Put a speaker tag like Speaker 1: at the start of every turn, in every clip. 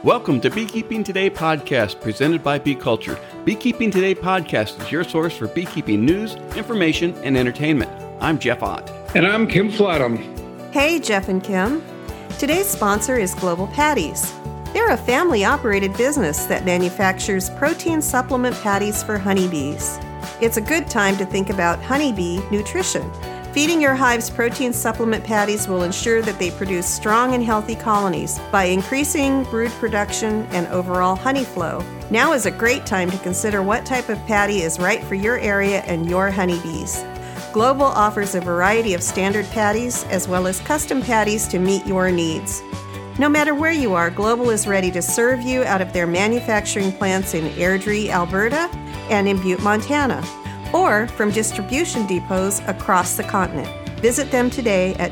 Speaker 1: Welcome to Beekeeping Today podcast presented by Bee Culture. Beekeeping Today podcast is your source for beekeeping news, information, and entertainment. I'm Jeff Ott.
Speaker 2: And I'm Kim Flatham.
Speaker 3: Hey, Jeff and Kim. Today's sponsor is Global Patties. They're a family-operated business that manufactures protein supplement patties for honeybees. It's a good time to think about honeybee nutrition. Feeding your hives protein supplement patties will ensure that they produce strong and healthy colonies by increasing brood production and overall honey flow. Now is a great time to consider what type of patty is right for your area and your honeybees. Global offers a variety of standard patties as well as custom patties to meet your needs. No matter where you are, Global is ready to serve you out of their manufacturing plants in Airdrie, Alberta, and in Butte, Montana, or from distribution depots across the continent. Visit them today at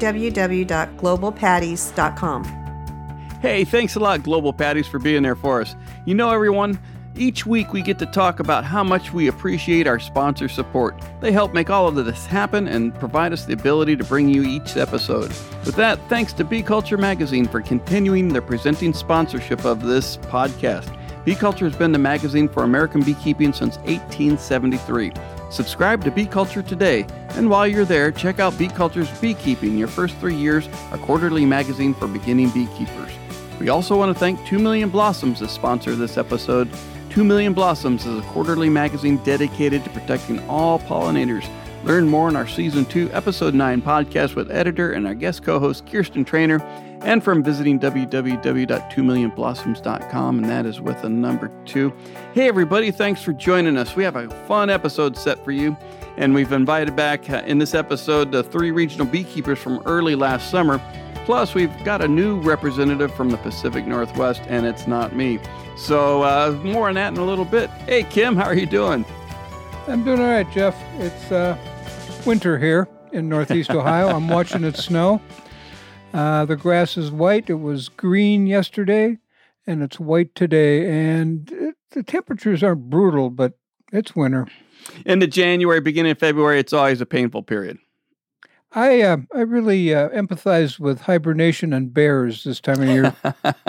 Speaker 3: www.globalpatties.com.
Speaker 1: Hey, thanks a lot, Global Patties, for being there for us. You know, everyone, each week we get to talk about how much we appreciate our sponsor support. They help make all of this happen and provide us the ability to bring you each episode. With that, thanks to Bee Culture Magazine for continuing their presenting sponsorship of this podcast. Bee Culture has been the magazine for American beekeeping since 1873. Subscribe to Bee Culture today, and while you're there, check out Bee Culture's Beekeeping, Your First 3 Years, a quarterly magazine for beginning beekeepers. We also want to thank 2 Million Blossoms as sponsor of this episode. 2 Million Blossoms is a quarterly magazine dedicated to protecting all pollinators. Learn more in our Season 2, Episode 9 podcast with editor and our guest co-host Kirsten Trainer, and from visiting www.2millionblossoms.com, and that is with a number 2. Hey everybody, thanks for joining us. We have a fun episode set for you, and we've invited back in this episode 3 regional beekeepers from early last summer. Plus, we've got a new representative from the Pacific Northwest, and it's not me. So more on that in a little bit. Hey Kim, how are you doing?
Speaker 2: I'm doing all right, Jeff. It's winter here in Northeast Ohio. I'm watching it snow. The grass is white. It was green yesterday, and it's white today. And the temperatures aren't brutal, but it's winter.
Speaker 1: Into January, beginning of February, it's always a painful period.
Speaker 2: I really empathize with hibernation and bears this time of year.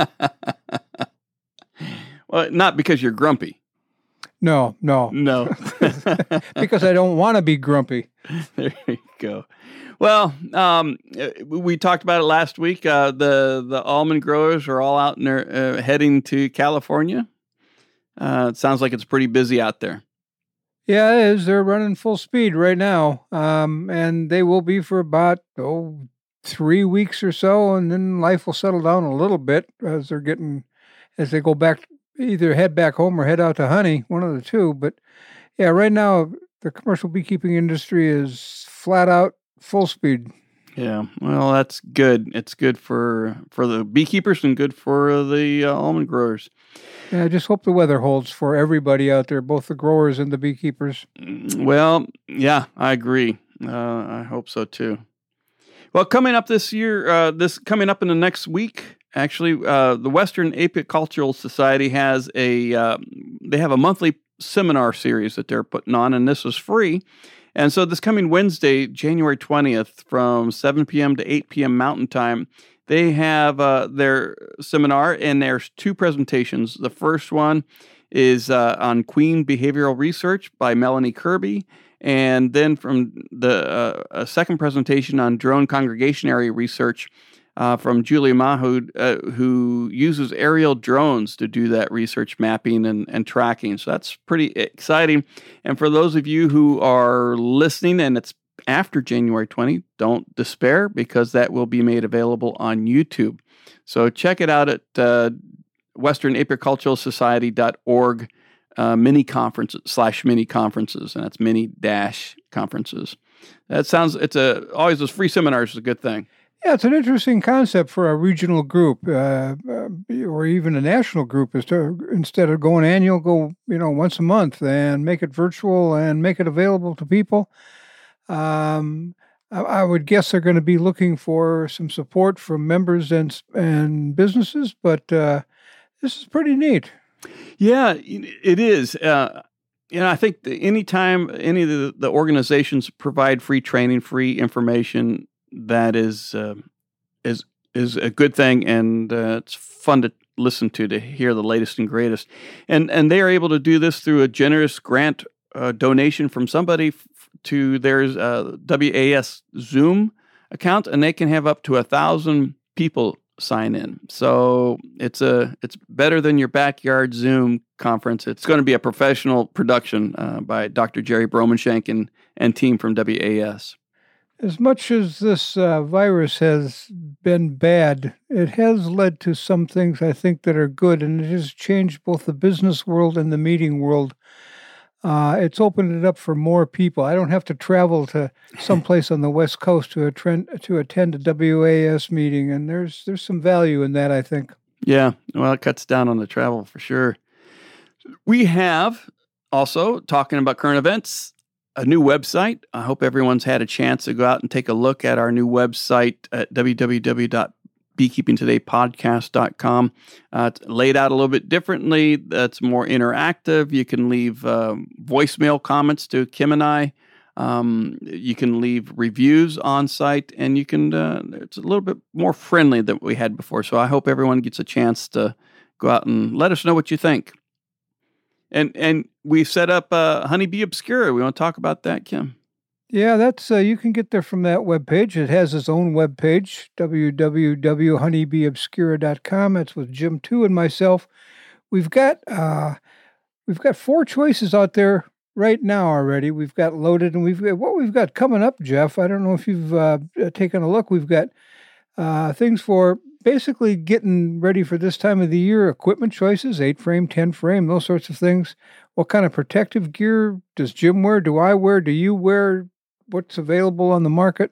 Speaker 1: Well, not because you're grumpy.
Speaker 2: No. Because I don't want to be grumpy.
Speaker 1: There you go. Well, we talked about it last week. The almond growers are all out and they're heading to California. It sounds like it's pretty busy out there.
Speaker 2: Yeah, it is. They're running full speed right now, and they will be for about 3 weeks or so, and then life will settle down a little bit as they go back, either head back home or head out to honey, one of the two. But yeah, right now the commercial beekeeping industry is flat out full speed.
Speaker 1: Yeah, well, that's good. It's good for the beekeepers and good for the almond growers.
Speaker 2: Yeah, I just hope the weather holds for everybody out there, both the growers and the beekeepers.
Speaker 1: Well, yeah, I agree. I hope so too. Well, coming up this year, coming up in the next week, actually, the Western Apicultural Society has they have a monthly seminar series that they're putting on, and this is free. And so this coming Wednesday, January 20th, from 7 p.m. to 8 p.m. Mountain Time, they have their seminar, and there's 2 presentations. The first one is on queen behavioral research by Melanie Kirby, and then from a second presentation on drone congregation area research from Julia Mahood, who uses aerial drones to do that research mapping and tracking. So that's pretty exciting. And for those of you who are listening and it's after January 20, don't despair, because that will be made available on YouTube. So check it out at westernapiculturalsociety.org mini conferences, and that's mini-conferences. That sounds, always those free seminars is a good thing.
Speaker 2: Yeah, it's an interesting concept for a regional group or even a national group, is to, instead of going annual, go once a month and make it virtual and make it available to people. I would guess they're going to be looking for some support from members and businesses, but this is pretty neat.
Speaker 1: Yeah, it is. I think anytime any of the organizations provide free training, free information, that is a good thing, and it's fun listen to hear the latest and greatest. And they are able to do this through a generous grant donation from somebody to their WAS Zoom account, and they can have up to 1,000 people sign in. So it's better than your backyard Zoom conference. It's going to be a professional production by Dr. Jerry Bromenshank and team from WAS.
Speaker 2: As much as this virus has been bad, it has led to some things I think that are good, and it has changed both the business world and the meeting world. It's opened it up for more people. I don't have to travel to someplace on the West Coast to attend a WAS meeting, and there's some value in that, I think.
Speaker 1: Yeah, well, it cuts down on the travel for sure. We have also, talking about current events, a new website. I hope everyone's had a chance to go out and take a look at our new website at www.beekeepingtodaypodcast.com. It's laid out a little bit differently. That's more interactive. You can leave voicemail comments to Kim and I. You can leave reviews on site, and you can. It's a little bit more friendly than we had before. So I hope everyone gets a chance to go out and let us know what you think. And we set up Honeybee Obscura. We want to talk about that, Kim.
Speaker 2: Yeah, that's you can get there from that webpage. It has its own webpage, www.honeybeeobscura.com. That's with Jim too and myself. We've got 4 choices out there right now already. We've got loaded, and what we've got coming up, Jeff. I don't know if you've taken a look. We've got things for basically getting ready for this time of the year. Equipment choices, 8-frame, 10-frame, those sorts of things. What kind of protective gear does Jim wear? Do I wear? Do you wear? What's available on the market?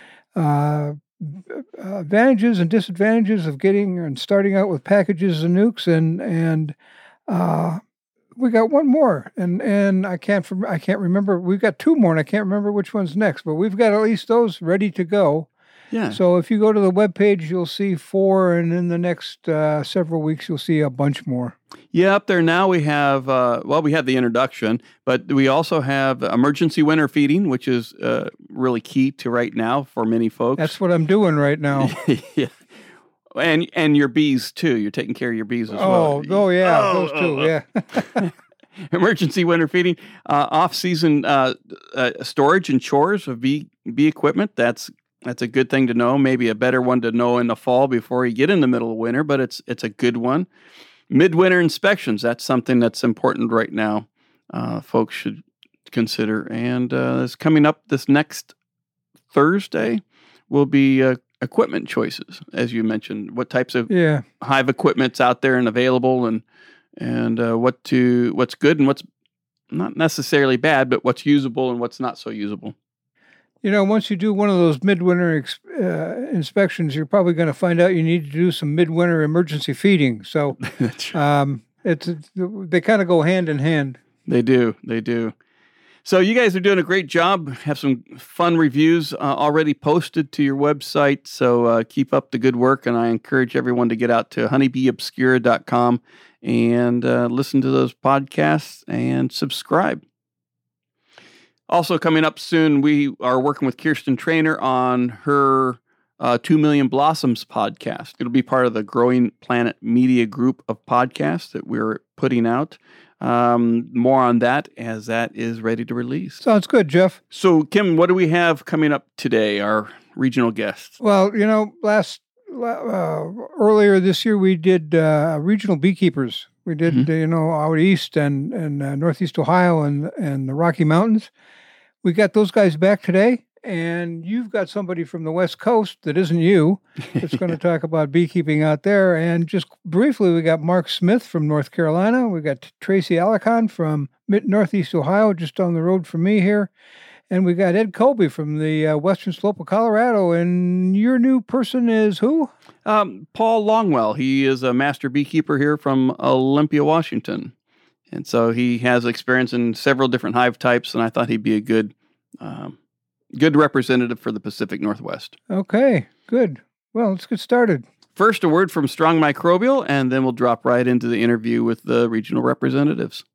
Speaker 2: Advantages and disadvantages of getting and starting out with packages and nukes, and we got one more, and I can't remember. We've got 2 more, and I can't remember which one's next. But we've got at least those ready to go.
Speaker 1: Yeah.
Speaker 2: So if you go to the webpage, you'll see 4, and in the next several weeks, you'll see a bunch more.
Speaker 1: Yeah, up there now we have, we have the introduction, but we also have emergency winter feeding, which is really key to right now for many folks.
Speaker 2: That's what I'm doing right now.
Speaker 1: Yeah. And your bees, too. You're taking care of your bees as well.
Speaker 2: Oh, yeah, those two, yeah.
Speaker 1: Emergency winter feeding, off-season storage and chores of bee equipment. That's a good thing to know. Maybe a better one to know in the fall before you get in the middle of winter, but it's a good one. Midwinter inspections, that's something that's important right now. Folks should consider. And it's coming up this next Thursday will be equipment choices, as you mentioned. What types of hive equipment's out there and available, and what's good and what's not necessarily bad, but what's usable and what's not so usable.
Speaker 2: You know, once you do one of those midwinter inspections, you're probably going to find out you need to do some midwinter emergency feeding. So they kind of go hand in hand.
Speaker 1: They do. So you guys are doing a great job. Have some fun reviews already posted to your website. So keep up the good work, and I encourage everyone to get out to honeybeeobscura.com and listen to those podcasts and subscribe. Also coming up soon, we are working with Kirsten Trainer on her 2 Million Blossoms podcast. It'll be part of the Growing Planet Media group of podcasts that we're putting out. More on that as that is ready to release.
Speaker 2: Sounds good, Jeff.
Speaker 1: So, Kim, what do we have coming up today, our regional guests?
Speaker 2: Well, you know, earlier this year we did regional beekeepers. We did, out east and northeast Ohio and the Rocky Mountains. We got those guys back today, and you've got somebody from the West Coast that isn't you that's going to talk about beekeeping out there. And just briefly, we got Mark Smith from North Carolina. We got Tracy Alicon from northeast Ohio, just down the road from me here. And we got Ed Colby from the western slope of Colorado. And your new person is who?
Speaker 1: Paul Longwell. He is a master beekeeper here from Olympia, Washington. And so he has experience in several different hive types, and I thought he'd be a good representative for the Pacific Northwest.
Speaker 2: Okay, good. Well, let's get started.
Speaker 1: First, a word from Strong Microbial, and then we'll drop right into the interview with the regional representatives.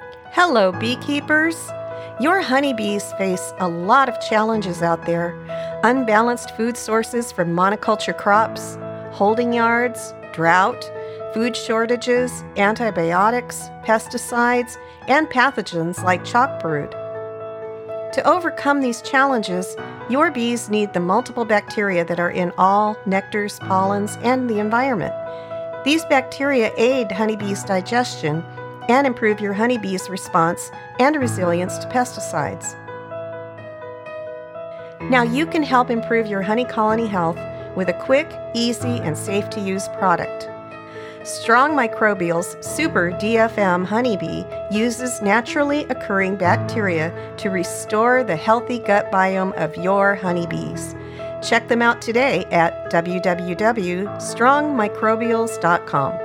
Speaker 3: Hello, beekeepers. Your honeybees face a lot of challenges out there. unbalanced food sources from monoculture crops, holding yards, drought, food shortages, antibiotics, pesticides, and pathogens like chalk brood. To overcome these challenges, your bees need the multiple bacteria that are in all nectars, pollens, and the environment. These bacteria aid honeybees' digestion and improve your honeybees' response and resilience to pesticides. Now you can help improve your honey colony health with a quick, easy, and safe-to-use product. Strong Microbial's Super DFM Honeybee uses naturally occurring bacteria to restore the healthy gut biome of your honeybees. Check them out today at www.strongmicrobials.com.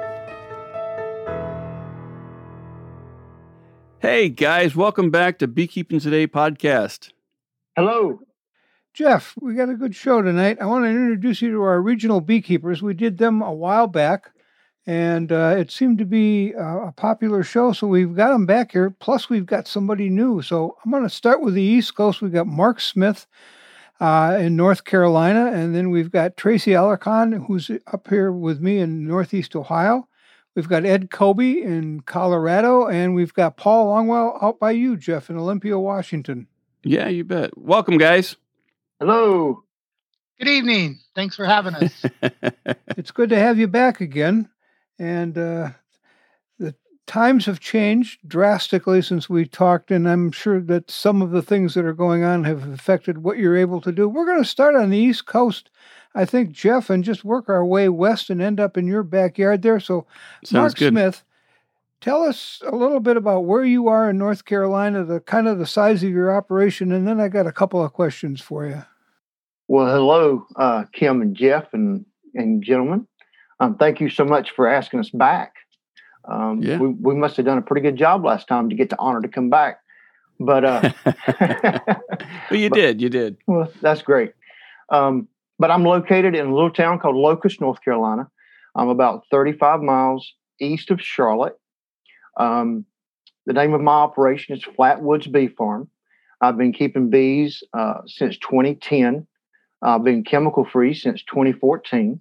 Speaker 1: Hey guys, welcome back to Beekeeping Today podcast.
Speaker 4: Hello.
Speaker 2: Jeff, we got a good show tonight. I want to introduce you to our regional beekeepers. We did them a while back, and it seemed to be a popular show, so we've got them back here. Plus, we've got somebody new. So I'm going to start with the East Coast. We've got Mark Smith in North Carolina, and then we've got Tracy Alarcon, who's up here with me in Northeast Ohio. We've got Ed Kobe in Colorado, and we've got Paul Longwell out by you, Jeff, in Olympia, Washington.
Speaker 1: Yeah, you bet. Welcome, guys.
Speaker 4: Hello.
Speaker 5: Good evening. Thanks for having us.
Speaker 2: It's good to have you back again. And the times have changed drastically since we talked, and I'm sure that some of the things that are going on have affected what you're able to do. We're going to start on the East Coast, I think, Jeff, and just work our way west and end up in your backyard there. So,
Speaker 1: Sounds
Speaker 2: Mark
Speaker 1: good.
Speaker 2: Smith, tell us a little bit about where you are in North Carolina, the kind of the size of your operation, and then I got a couple of questions for you.
Speaker 4: Well, hello, Kim and Jeff and gentlemen. Thank you so much for asking us back.
Speaker 1: Yeah.
Speaker 4: We must have done a pretty good job last time to get the honor to come back. But
Speaker 1: Well, you did.
Speaker 4: Well, that's great. But I'm located in a little town called Locust, North Carolina. I'm about 35 miles east of Charlotte. The name of my operation is Flatwoods Bee Farm. I've been keeping bees since 2010. I've been chemical free since 2014.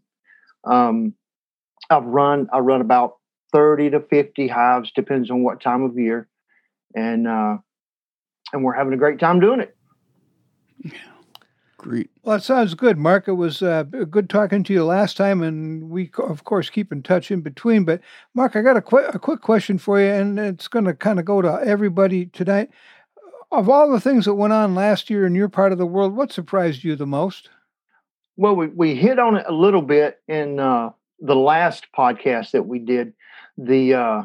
Speaker 4: I run about 30 to 50 hives, depends on what time of year, and we're having a great time doing it.
Speaker 1: Great.
Speaker 2: Well, that sounds good, Mark. It was good talking to you last time, and we, of course, keep in touch in between. But, Mark, I got a quick question for you, and it's going to kind of go to everybody tonight. Of all the things that went on last year in your part of the world, what surprised you the most?
Speaker 4: Well, we hit on it a little bit in the last podcast that we did. The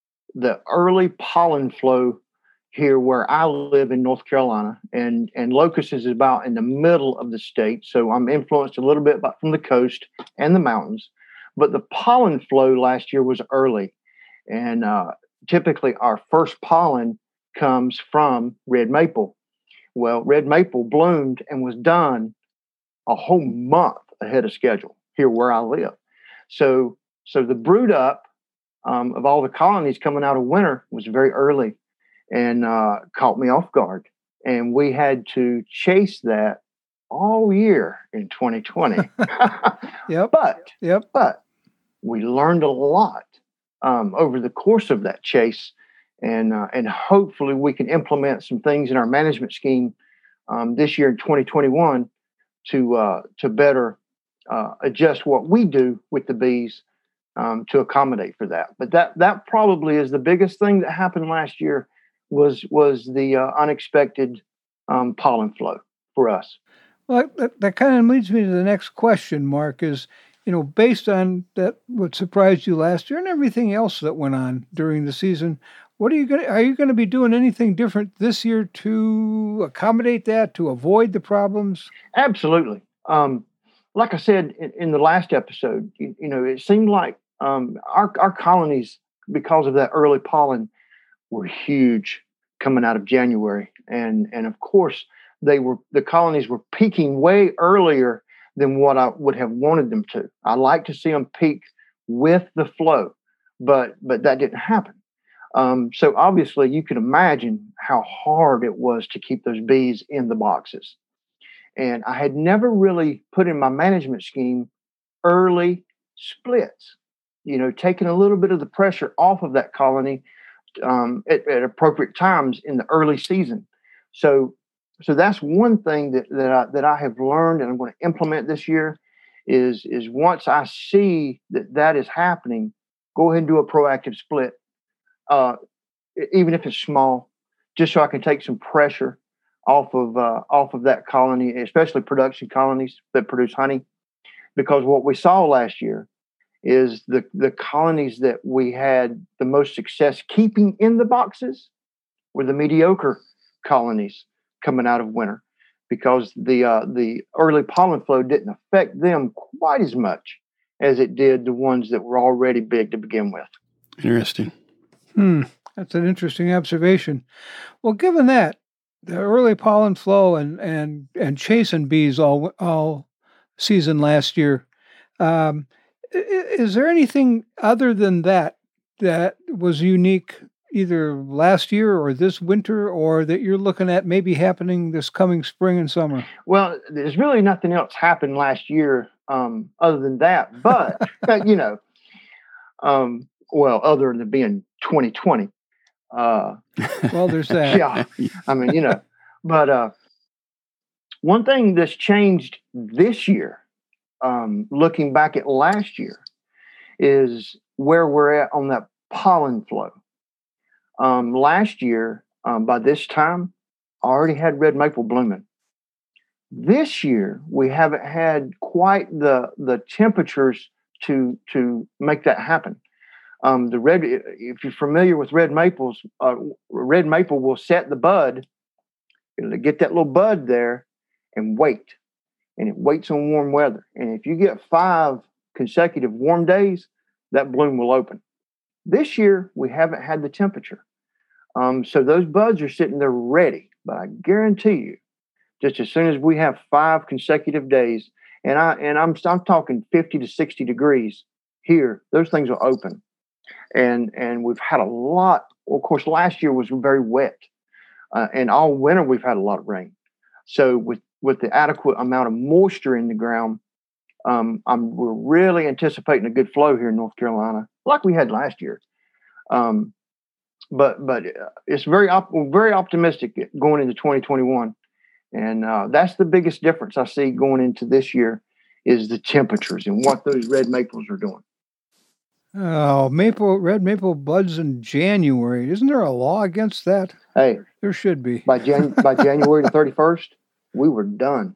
Speaker 4: early pollen flow here where I live in North Carolina, and Locust is about in the middle of the state. So I'm influenced a little bit from the coast and the mountains. But the pollen flow last year was early. And typically our first pollen comes from red maple. Well, red maple bloomed and was done a whole month ahead of schedule here where I live. So the brood up of all the colonies coming out of winter was very early and caught me off guard. And we had to chase that all year in 2020.
Speaker 2: Yep.
Speaker 4: But we learned a lot over the course of that chase. And hopefully we can implement some things in our management scheme this year in 2021 to better adjust what we do with the bees to accommodate for that. But that probably is the biggest thing that happened last year was the unexpected pollen flow for us.
Speaker 2: Well, that kind of leads me to the next question, Mark, is, based on that, what surprised you last year and everything else that went on during the season, are you going to be doing anything different this year to accommodate that, to avoid the problems?
Speaker 4: Absolutely. Like I said in the last episode, it seemed like our colonies, because of that early pollen, were huge coming out of January, and of course the colonies were peaking way earlier than what I would have wanted them to. I like to see them peak with the flow, but that didn't happen. So obviously you can imagine how hard it was to keep those bees in the boxes. And I had never really put in my management scheme early splits, taking a little bit of the pressure off of that colony at appropriate times in the early season. So that's one thing that I have learned, and I'm going to implement this year. Is once I see that is happening, go ahead and do a proactive split, even if it's small, just so I can take some pressure off of that colony, especially production colonies that produce honey. Because what we saw last year is the colonies that we had the most success keeping in the boxes were the mediocre colonies coming out of winter, because the early pollen flow didn't affect them quite as much as it did the ones that were already big to begin with.
Speaker 1: Interesting.
Speaker 2: That's an interesting observation. Well, given that, the early pollen flow and chasing bees all season last year, is there anything other than that was unique either last year or this winter, or that you're looking at maybe happening this coming spring and summer?
Speaker 4: Well, there's really nothing else happened last year other than that. But, other than being 2020.
Speaker 2: Well, there's that.
Speaker 4: Yeah. I mean, but one thing that's changed this year, looking back at last year, is where we're at on that pollen flow. Last year, by this time, I already had red maple blooming. This year, we haven't had quite the temperatures to make that happen. If you're familiar with red maples, red maple will set the bud, it'll get that little bud there and wait. And it waits on warm weather. And if you get 5 consecutive warm days, that bloom will open. This year, we haven't had the temperature. So those buds are sitting there ready. But I guarantee you, just as soon as we have 5 consecutive days, and I'm talking 50 to 60 degrees here, those things will open. And we've had a lot. Of course, last year was very wet. And all winter, we've had a lot of rain. So with the adequate amount of moisture in the ground, we're really anticipating a good flow here in North Carolina, like we had last year. But it's very optimistic going into 2021, and that's the biggest difference I see going into this year is the temperatures and what those red maples are doing.
Speaker 2: Oh, red maple buds in January. Isn't there a law against that?
Speaker 4: Hey,
Speaker 2: there should be.
Speaker 4: By January the 31st, we were done.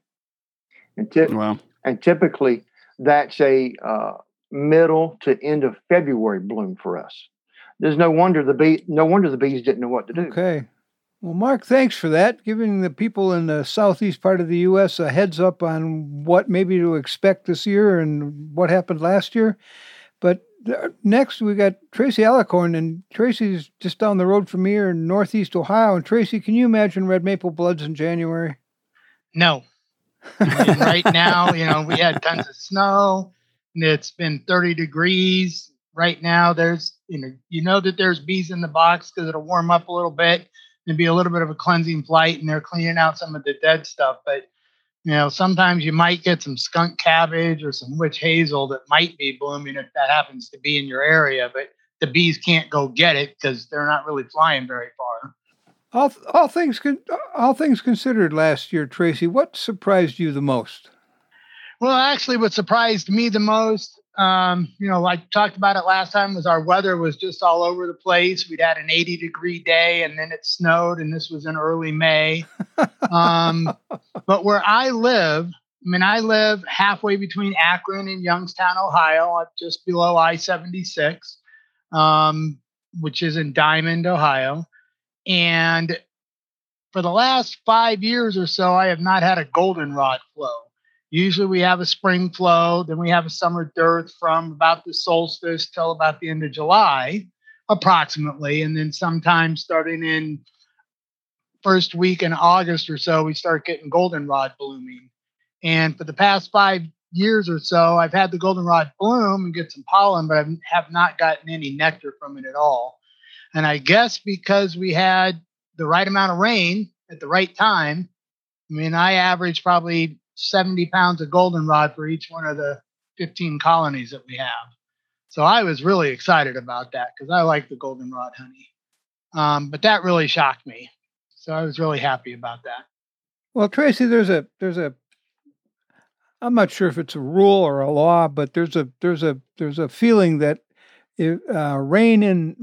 Speaker 4: And typically, that's a middle to end of February bloom for us. There's no wonder the bees didn't know what to do.
Speaker 2: Okay. Well, Mark, thanks for that, giving the people in the southeast part of the U.S. a heads up on what maybe to expect this year and what happened last year. But next, we got Tracy Alicorn, and Tracy's just down the road from here in Northeast Ohio. And Tracy, can you imagine red maple buds in January?
Speaker 5: No. I mean, right now, we had tons of snow, and it's been 30 degrees. Right now, there's, that there's bees in the box because it'll warm up a little bit and be a little bit of a cleansing flight, and they're cleaning out some of the dead stuff. But, sometimes you might get some skunk cabbage or some witch hazel that might be blooming if that happens to be in your area. But the bees can't go get it because they're not really flying very far.
Speaker 2: All things considered last year, Tracy, what surprised you the most?
Speaker 5: Well, actually, what surprised me the most, like talked about it last time, was our weather was just all over the place. We'd had an 80-degree day, and then it snowed, and this was in early May. But where I live halfway between Akron and Youngstown, Ohio, just below I-76, which is in Diamond, Ohio. And for the last 5 years or so, I have not had a goldenrod flow. Usually we have a spring flow, then we have a summer dearth from about the solstice till about the end of July, approximately. And then sometime starting in first week in August or so, we start getting goldenrod blooming. And for the past 5 years or so, I've had the goldenrod bloom and get some pollen, but I have not gotten any nectar from it at all. And I guess because we had the right amount of rain at the right time, I mean, I average probably 70 pounds of goldenrod for each one of the 15 colonies that we have. So I was really excited about that because I like the goldenrod honey. But that really shocked me. So I was really happy about that.
Speaker 2: Well, Tracy, there's a I'm not sure if it's a rule or a law, but there's a feeling that rain in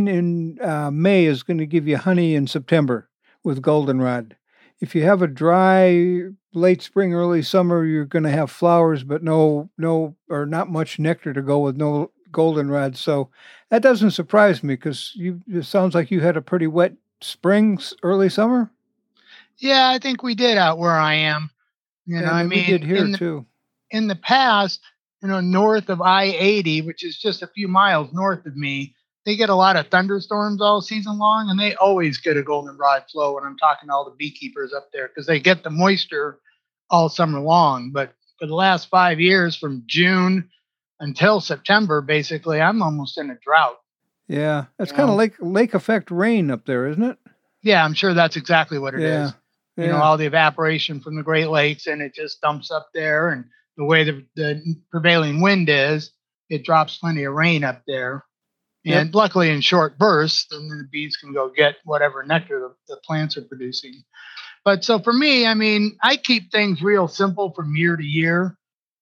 Speaker 2: May is going to give you honey in September with goldenrod. If you have a dry late spring, early summer, you're going to have flowers, but no, or not much nectar to go with no goldenrod. So that doesn't surprise me because it sounds like you had a pretty wet spring, early summer.
Speaker 5: Yeah, I think we did out where I am.
Speaker 2: We did here too.
Speaker 5: In the past, north of I-80, which is just a few miles north of me, they get a lot of thunderstorms all season long, and they always get a goldenrod flow when I'm talking to all the beekeepers up there because they get the moisture all summer long. But for the last 5 years, from June until September, basically, I'm almost in a drought.
Speaker 2: Yeah, it's kind of lake effect rain up there, isn't it?
Speaker 5: Yeah, I'm sure that's exactly what it is.
Speaker 2: Yeah.
Speaker 5: All the evaporation from the Great Lakes, and it just dumps up there. And the way the prevailing wind is, it drops plenty of rain up there. And luckily in short bursts, then the bees can go get whatever nectar the plants are producing. But so for me, I mean, I keep things real simple from year to year.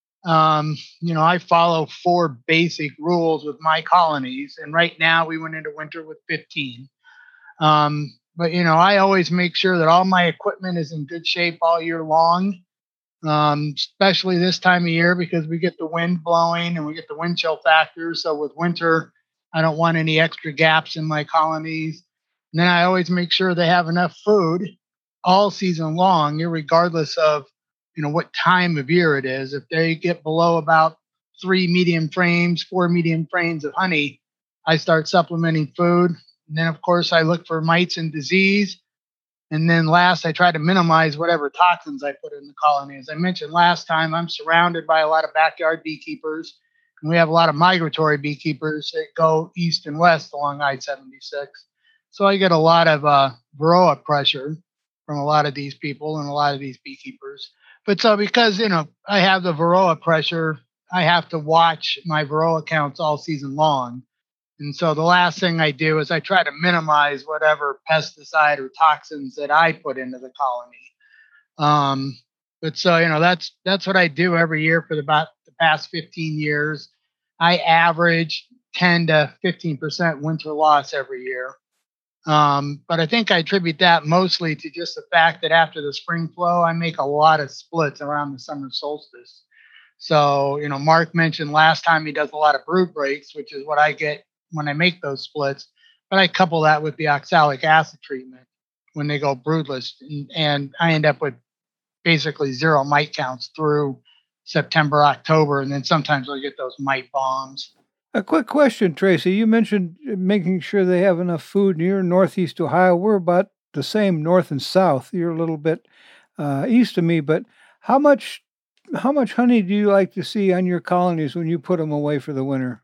Speaker 5: I follow 4 basic rules with my colonies. And right now we went into winter with 15. But, I always make sure that all my equipment is in good shape all year long, especially this time of year because we get the wind blowing and we get the wind chill factor. So with winter, I don't want any extra gaps in my colonies. And then I always make sure they have enough food all season long, regardless of, what time of year it is. If they get below about 4 medium frames of honey, I start supplementing food. And then, of course, I look for mites and disease. And then last, I try to minimize whatever toxins I put in the colony. As I mentioned last time, I'm surrounded by a lot of backyard beekeepers. And we have a lot of migratory beekeepers that go east and west along I-76. So I get a lot of varroa pressure from a lot of these people and a lot of these beekeepers. But so because, I have the varroa pressure, I have to watch my varroa counts all season long. And so the last thing I do is I try to minimize whatever pesticide or toxins that I put into the colony. But so, that's what I do every year for about the past 15 years. I average 10 to 15% winter loss every year. But I think I attribute that mostly to just the fact that after the spring flow, I make a lot of splits around the summer solstice. So, Mark mentioned last time he does a lot of brood breaks, which is what I get when I make those splits. But I couple that with the oxalic acid treatment when they go broodless. And I end up with basically 0 mite counts through September, October, and then sometimes I'll get those mite bombs.
Speaker 2: A quick question, Tracy. You mentioned making sure they have enough food. You're in Northeast Ohio. We're about the same north and south. You're a little bit east of me, but how much honey do you like to see on your colonies when you put them away for the winter?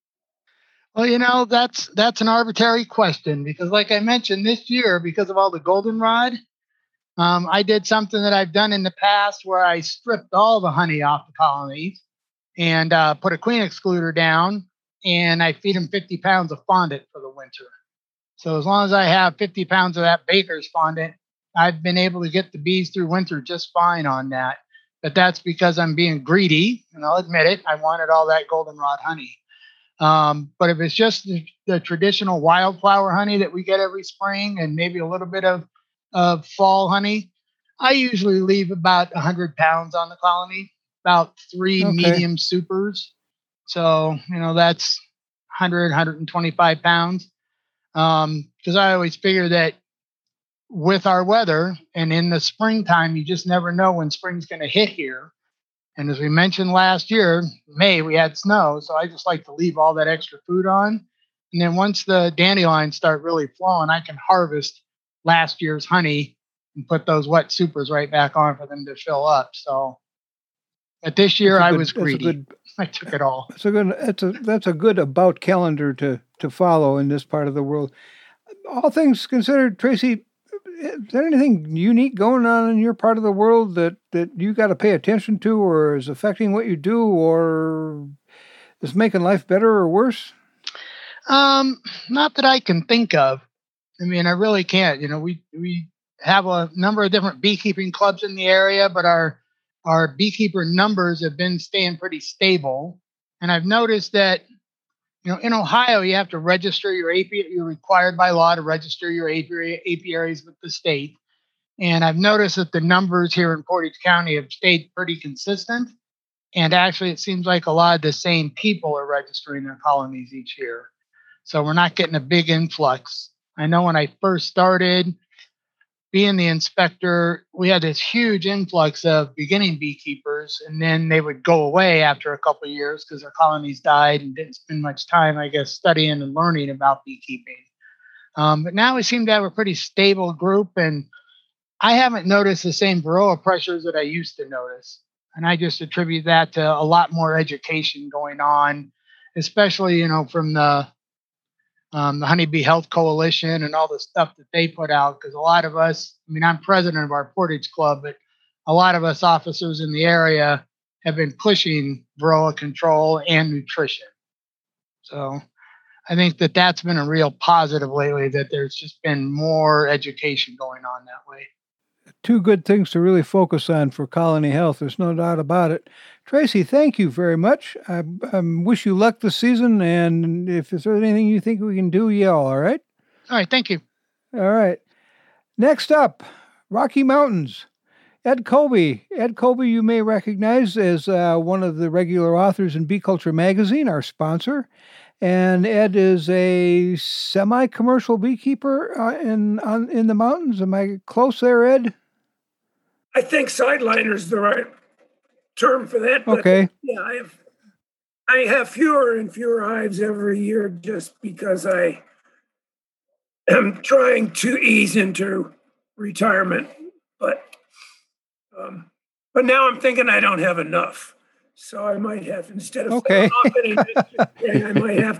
Speaker 5: Well, that's an arbitrary question because, like I mentioned, this year, because of all the goldenrod, I did something that I've done in the past where I stripped all the honey off the colonies and put a queen excluder down, and I feed them 50 pounds of fondant for the winter. So as long as I have 50 pounds of that baker's fondant, I've been able to get the bees through winter just fine on that. But that's because I'm being greedy, and I'll admit it. I wanted all that goldenrod honey. But if it's just the traditional wildflower honey that we get every spring and maybe a little bit of fall honey, I usually leave about 100 pounds on the colony, about 3 medium supers. So, that's 100, 125 pounds. Because I always figure that with our weather and in the springtime, you just never know when spring's going to hit here. And as we mentioned last year, May, we had snow. So I just like to leave all that extra food on. And then once the dandelions start really flowing, I can harvest last year's honey and put those wet supers right back on for them to fill up. So, but this year I was greedy. I took it all.
Speaker 2: That's a good about calendar to follow in this part of the world. All things considered, Tracy, is there anything unique going on in your part of the world that you got to pay attention to, or is affecting what you do, or is making life better or worse?
Speaker 5: Not that I can think of. I mean, I really can't. We have a number of different beekeeping clubs in the area, but our beekeeper numbers have been staying pretty stable. And I've noticed that, in Ohio, you have to register your apiary. You're required by law to register your apiaries with the state. And I've noticed that the numbers here in Portage County have stayed pretty consistent. And actually, it seems like a lot of the same people are registering their colonies each year. So we're not getting a big influx. I know when I first started being the inspector, we had this huge influx of beginning beekeepers, and then they would go away after a couple of years because their colonies died and didn't spend much time, I guess, studying and learning about beekeeping. But now we seem to have a pretty stable group, and I haven't noticed the same varroa pressures that I used to notice. And I just attribute that to a lot more education going on, especially, from the Honeybee Health Coalition and all the stuff that they put out. Because a lot of us, I'm president of our Portage Club, but a lot of us officers in the area have been pushing varroa control and nutrition. So I think that that's been a real positive lately, that there's just been more education going on that way.
Speaker 2: Two good things to really focus on for colony health. There's no doubt about it. Tracy, thank you very much. I wish you luck this season, and if there's anything you think we can do, yell, all right?
Speaker 5: All right, thank you.
Speaker 2: All right. Next up, Rocky Mountains. Ed Colby. Ed Colby, you may recognize as one of the regular authors in Bee Culture Magazine, our sponsor. And Ed is a semi-commercial beekeeper in the mountains. Am I close there, Ed?
Speaker 6: I think sideliner is the right term for that. But
Speaker 2: okay.
Speaker 6: Yeah, I have fewer and fewer hives every year just because I am trying to ease into retirement. But now I'm thinking I don't have enough. So I might have, instead of
Speaker 2: okay.
Speaker 6: I might have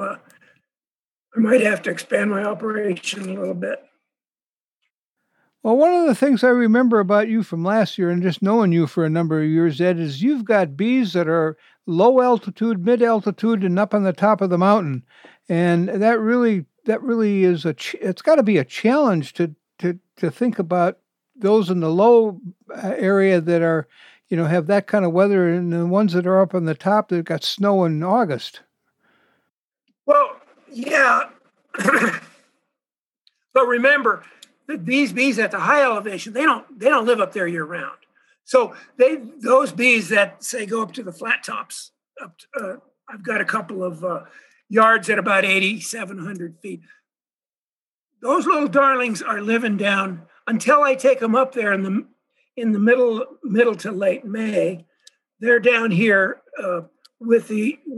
Speaker 6: to expand my operation a little bit.
Speaker 2: Well, one of the things I remember about you from last year and just knowing you for a number of years, Ed, is you've got bees that are low altitude, mid altitude, and up on the top of the mountain, and that really is it's got to be a challenge to think about those in the low area that are, have that kind of weather, and the ones that are up on the top that got snow in August.
Speaker 6: Well, yeah. But remember, these bees at the high elevation, they don't live up there year round. So those bees that say go up to the flat tops, I've got a couple of yards at about 8,700 feet. Those little darlings are living down until I take them up there in the middle to late May. They're down here with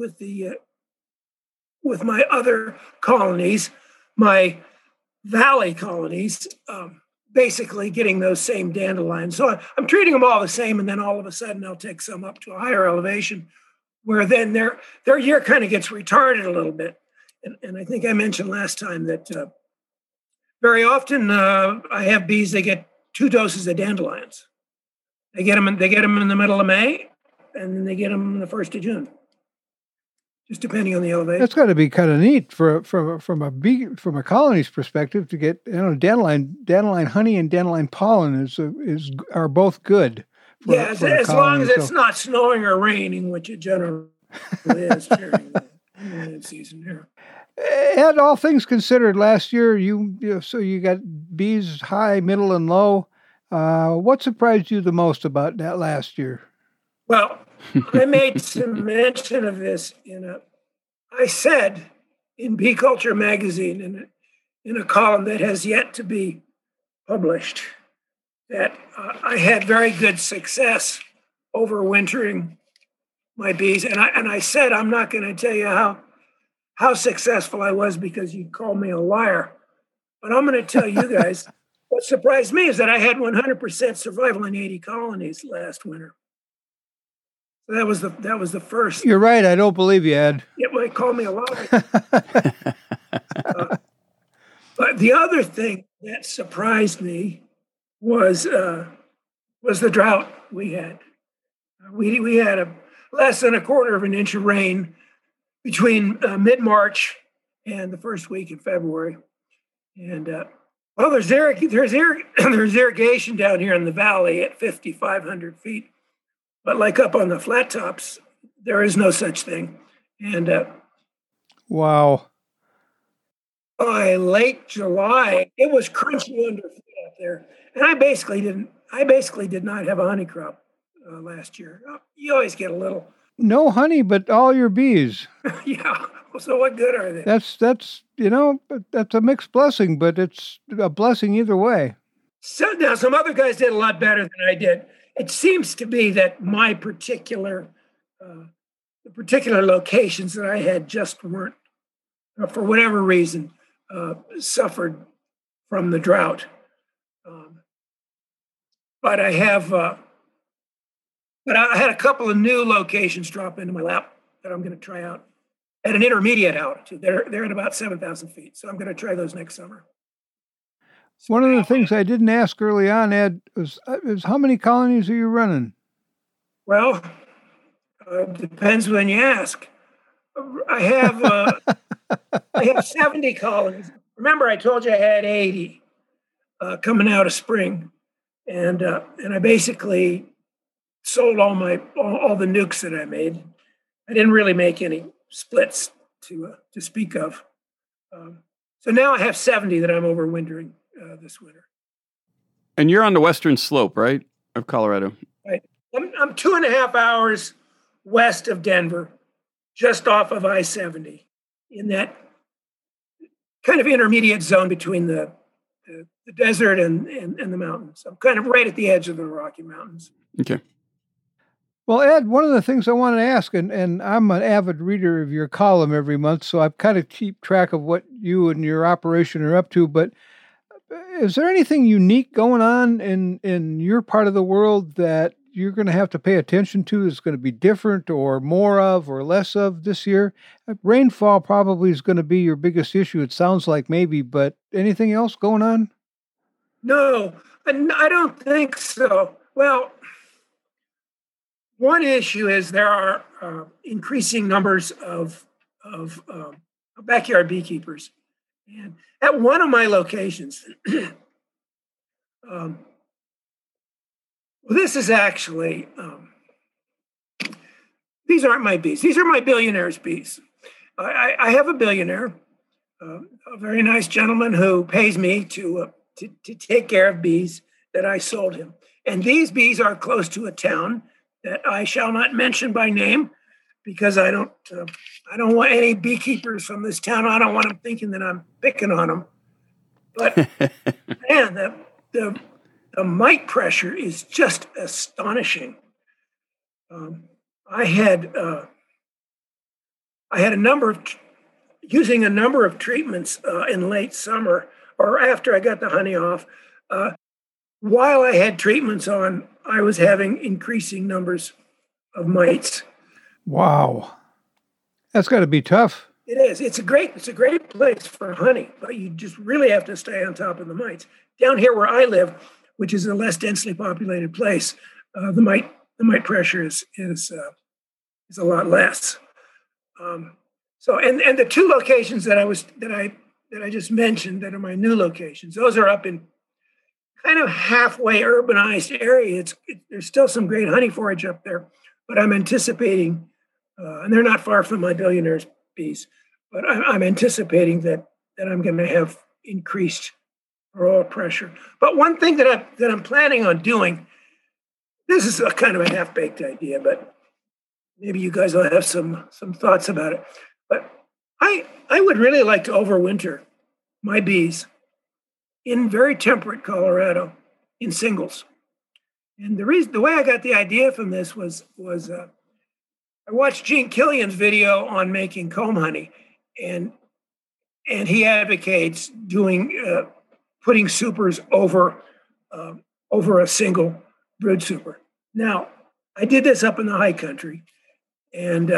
Speaker 6: my other colonies, my valley colonies, basically getting those same dandelions. So I'm treating them all the same, and then all of a sudden I'll take some up to a higher elevation where then their year kind of gets retarded a little bit. And I think I mentioned last time that very often I have bees, they get 2 doses of dandelions. They get them in the middle of May, and then they get them in the 1st of June. Just depending on the elevation.
Speaker 2: That's got to be kind of neat from a colony's perspective to get, dandelion honey and dandelion pollen are both good.
Speaker 6: As long as it's not snowing or raining, which it generally is during the season here.
Speaker 2: Ed, all things considered, last year so you got bees high, middle, and low. What surprised you the most about that last year?
Speaker 6: Well, I made some mention of this I said in Bee Culture Magazine in a column that has yet to be published that I had very good success overwintering my bees. And I said, I'm not going to tell you how successful I was because you'd call me a liar. But I'm going to tell you guys, what surprised me is that I had 100% survival in 80 colonies last winter. That was the first.
Speaker 2: You're right. I don't believe you, Ed.
Speaker 6: It might call me a liar. But the other thing that surprised me was the drought we had. We had a less than a quarter of an inch of rain between mid-March and the first week in February. And well, there's irrigation down here in the valley at 5,500 feet, but like up on the flat tops, there is no such thing. And
Speaker 2: wow.
Speaker 6: By late July, it was crunchy underfoot up there, and I basically did not have a honey crop last year. You always get a little.
Speaker 2: No honey, but all your bees.
Speaker 6: Yeah. So what good are they?
Speaker 2: That's that's a mixed blessing, but it's a blessing either way.
Speaker 6: So now some other guys did a lot better than I did. It seems to be that my particular locations that I had just weren't, for whatever reason, suffered from the drought. But I have, but I had a couple of new locations drop into my lap that I'm going to try out at an intermediate altitude. They're at about 7,000 feet. So I'm going to try those next summer.
Speaker 2: One of the things I didn't ask early on, Ed, is how many colonies are you running?
Speaker 6: Well, depends when you ask. I have 70 colonies. Remember, I told you I had 80 coming out of spring, and I basically sold all the nukes that I made. I didn't really make any splits to speak of. So now I have 70 that I'm overwintering this winter.
Speaker 1: And you're on the western slope, right, of Colorado?
Speaker 6: Right. I'm 2.5 hours west of Denver, just off of I-70, in that kind of intermediate zone between the desert and the mountains. I'm kind of right at the edge of the Rocky Mountains.
Speaker 1: Okay.
Speaker 2: Well, Ed, one of the things I wanted to ask, and I'm an avid reader of your column every month, so I kind of keep track of what you and your operation are up to, but is there anything unique going on in your part of the world that you're going to have to pay attention to is going to be different or more of or less of this year? Rainfall probably is going to be your biggest issue, it sounds like maybe, but anything else going on?
Speaker 6: No, I don't think so. Well, one issue is there are increasing numbers of backyard beekeepers. And at one of my locations, well, this is actually, these aren't my bees. These are my billionaire's bees. I have a billionaire, a very nice gentleman who pays me to take care of bees that I sold him. And these bees are close to a town that I shall not mention by name because I don't want any beekeepers from this town. I don't want them thinking that I'm picking on them. But man, the mite pressure is just astonishing. I had a number of using a number of treatments in late summer or after I got the honey off. While I had treatments on, I was having increasing numbers of mites.
Speaker 2: Wow, that's got to be tough.
Speaker 6: It is. It's a great place for honey, but you just really have to stay on top of the mites. Down here where I live, which is a less densely populated place, the mite pressure is a lot less. So and the two locations that I just mentioned that are my new locations, those are up in kind of halfway urbanized area. There's still some great honey forage up there, but I'm anticipating, and they're not far from my billionaire's bees, but I'm anticipating that I'm going to have increased raw pressure. But one thing that I'm planning on doing, this is a kind of a half-baked idea, but maybe you guys will have some thoughts about it. But I would really like to overwinter my bees in very temperate Colorado in singles. And the way I got the idea from this was I watched Gene Killian's video on making comb honey, and he advocates putting supers over a single brood super. Now, I did this up in the high country, and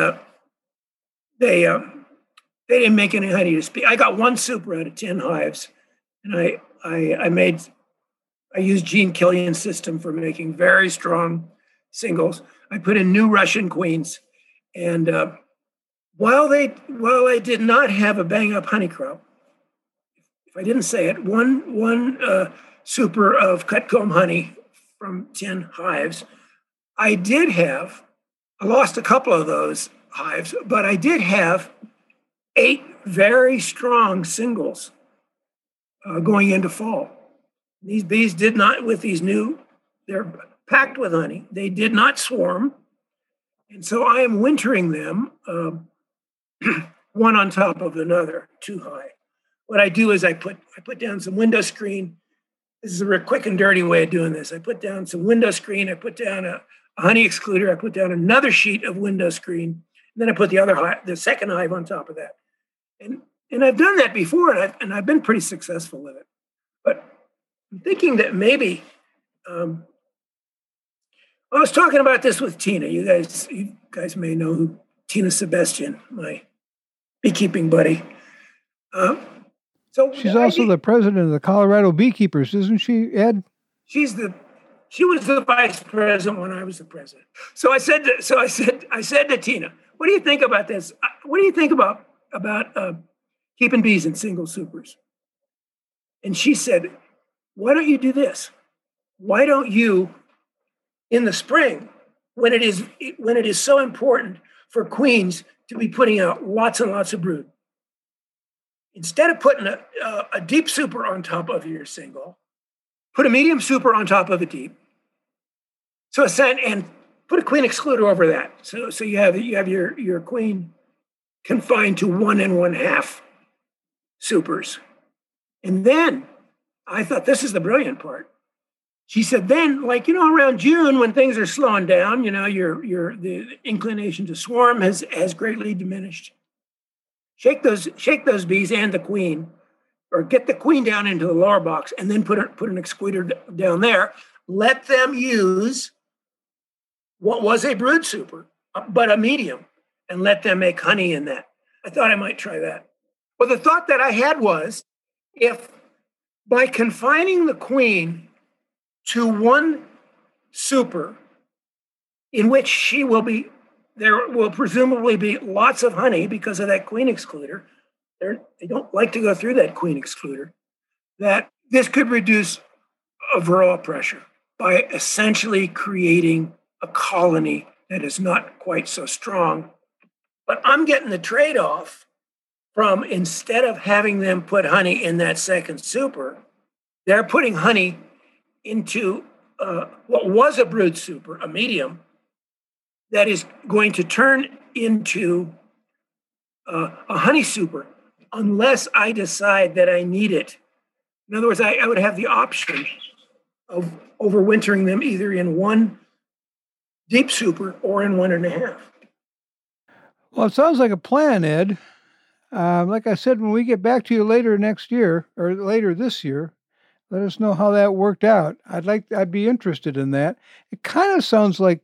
Speaker 6: they didn't make any honey to speak. I got one super out of 10 hives, and I used Gene Killian's system for making very strong singles. I put in new Russian queens, and while I did not have a bang up honey crop, if I didn't say it, one super of cut comb honey from 10 hives, I lost a couple of those hives, but I did have 8 very strong singles going into fall. These bees did not, they're packed with honey. They did not swarm. And so I am wintering them one on top of another, too high. What I do is I put down some window screen. This is a real quick and dirty way of doing this. I put down some window screen. I put down a honey excluder. I put down another sheet of window screen. And then I put the second hive on top of that. And I've done that before, and I've been pretty successful with it. But I'm thinking that maybe I was talking about this with Tina. You guys may know who Tina Sebastian, my beekeeping buddy. So
Speaker 2: she's also the president of the Colorado Beekeepers, isn't she, Ed?
Speaker 6: She was the vice president when I was the president. So I said to Tina, "What do you think about this? What do you think about keeping bees in single supers?" And she said, "Why don't you do this? Why don't you, in the spring, when it is so important for queens to be putting out lots and lots of brood, instead of putting a deep super on top of your single, put a medium super on top of a deep. And put a queen excluder over that. So you have your queen confined to 1 1/2 supers. And then I thought, this is the brilliant part. She said, then, around June when things are slowing down, the inclination to swarm has greatly diminished. Shake those bees and the queen, or get the queen down into the lower box, and then put an excluder down there. Let them use what was a brood super, but a medium, and let them make honey in that. I thought I might try that. Well, the thought that I had was, if by confining the queen to one super, in which there will presumably be lots of honey because of that queen excluder. They don't like to go through that queen excluder. That this could reduce overall pressure by essentially creating a colony that is not quite so strong. But I'm getting the trade-off from, instead of having them put honey in that second super, they're putting honey into what was a brood super, a medium, that is going to turn into a honey super unless I decide that I need it. In other words, I would have the option of overwintering them either in one deep super or in 1 1/2.
Speaker 2: Well, it sounds like a plan, Ed. Like I said, when we get back to you later next year, or later this year, let us know how that worked out. I'd be interested in that. It kind of sounds like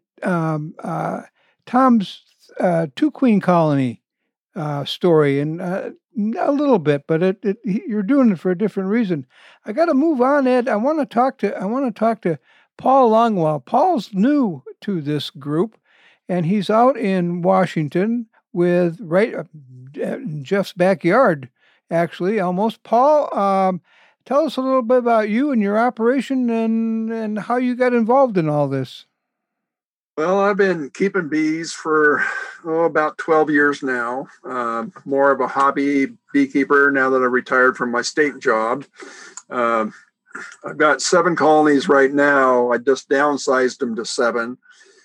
Speaker 2: Tom's 2-queen colony story, and a little bit, but you're doing it for a different reason. I got to move on, Ed. I want to talk to Paul Longwell. Paul's new to this group, and he's out in Washington with Jeff's backyard, actually, almost. Paul, tell us a little bit about you and your operation and how you got involved in all this.
Speaker 7: Well, I've been keeping bees for about 12 years now. More of a hobby beekeeper now that I've retired from my state job. I've got 7 colonies right now. I just downsized them to 7.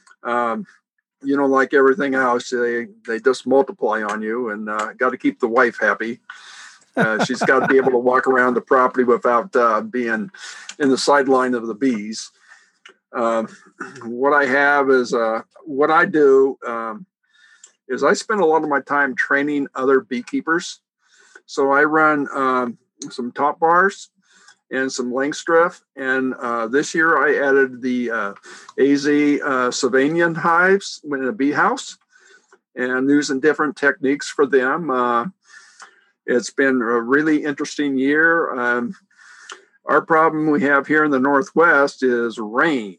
Speaker 7: Like everything else, they just multiply on you, and got to keep the wife happy. She's got to be able to walk around the property without being in the sideline of the bees. What I have is what I do is I spend a lot of my time training other beekeepers. So I run some top bars and some Langstroth, and this year I added the AZ Savanian hives in a bee house, and using different techniques for them. It's been a really interesting year. Our problem we have here in the Northwest is rain.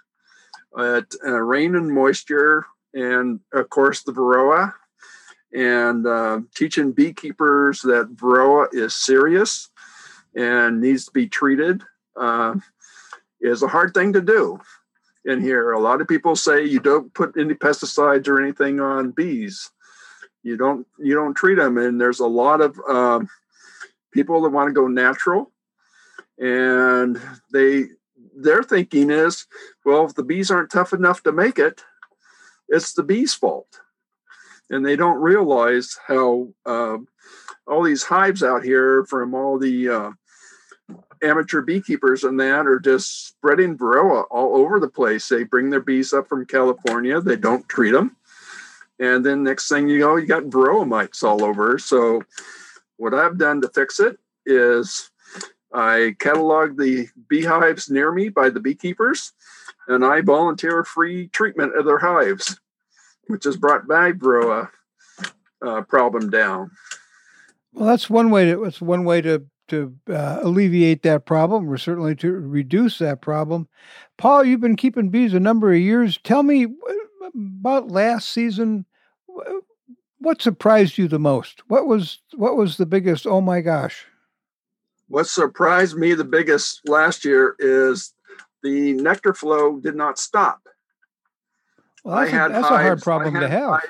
Speaker 7: Rain and moisture, and of course the Varroa. And teaching beekeepers that Varroa is serious and needs to be treated is a hard thing to do. In here, a lot of people say you don't put any pesticides or anything on bees. You don't treat them, and there's a lot of people that want to go natural, and their thinking is, well, if the bees aren't tough enough to make it, it's the bees' fault, and they don't realize how all these hives out here from all the amateur beekeepers and that are just spreading Varroa all over the place. They bring their bees up from California, they don't treat them, and then next thing you know, you got Varroa mites all over. So what I've done to fix it is I catalog the beehives near me by the beekeepers, and I volunteer free treatment of their hives, which has brought my Varroa problem down.
Speaker 2: Well, that's one way to alleviate that problem, or certainly to reduce that problem. Paul, you've been keeping bees a number of years. Tell me about last season. What surprised you the most? What was the biggest, oh my gosh?
Speaker 7: What surprised me the biggest last year is the nectar flow did not stop.
Speaker 2: Well, that's a hard problem to have.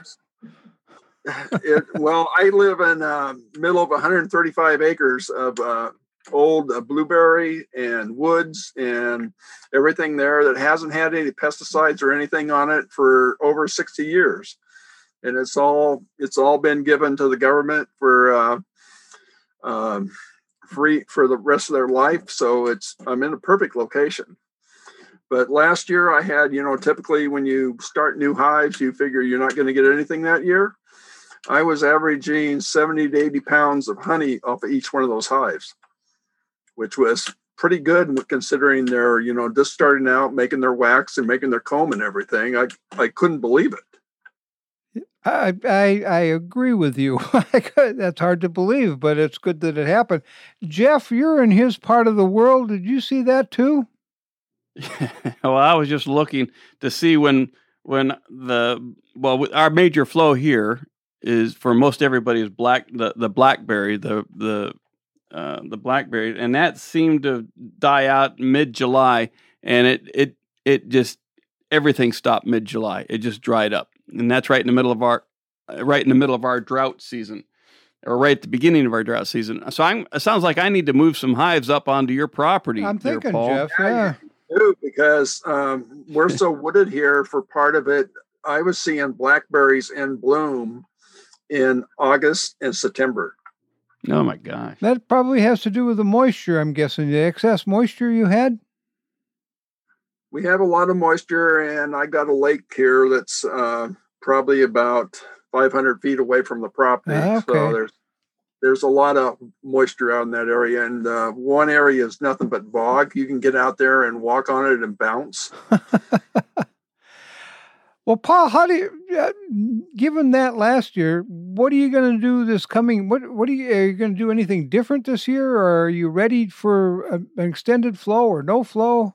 Speaker 7: I live in the middle of 135 acres of old blueberry and woods and everything there that hasn't had any pesticides or anything on it for over 60 years. And it's all been given to the government for free for the rest of their life. So I'm in a perfect location. But last year I had, typically when you start new hives, you figure you're not going to get anything that year. I was averaging 70 to 80 pounds of honey off of each one of those hives, which was pretty good considering they're, just starting out, making their wax and making their comb and everything. I couldn't believe it.
Speaker 2: I agree with you. That's hard to believe, but it's good that it happened. Jeff, you're in his part of the world. Did you see that too?
Speaker 1: Well, I was just looking to see when our major flow here is for most everybody is the blackberry, the blackberry, and that seemed to die out mid-July, and it just everything stopped mid-July. It just dried up, and that's right in the middle of our drought season, or right at the beginning of our drought season. So it sounds like I need to move some hives up onto your property.
Speaker 2: I'm thinking,
Speaker 1: Paul.
Speaker 2: Jeff. Yeah.
Speaker 7: Because we're so wooded here for part of it. I was seeing blackberries in bloom in August and September.
Speaker 1: Oh my gosh.
Speaker 2: That probably has to do with the moisture, I'm guessing. The excess moisture you had?
Speaker 7: We have a lot of moisture, and I got a lake here that's probably about 500 feet away from the property.
Speaker 2: Okay.
Speaker 7: So there's a lot of moisture out in that area, and one area is nothing but bog. You can get out there and walk on it and bounce.
Speaker 2: Well, Paul, how do you, given that last year, what are you going to do this coming? Are you going to do anything different this year, or are you ready for an extended flow or no flow?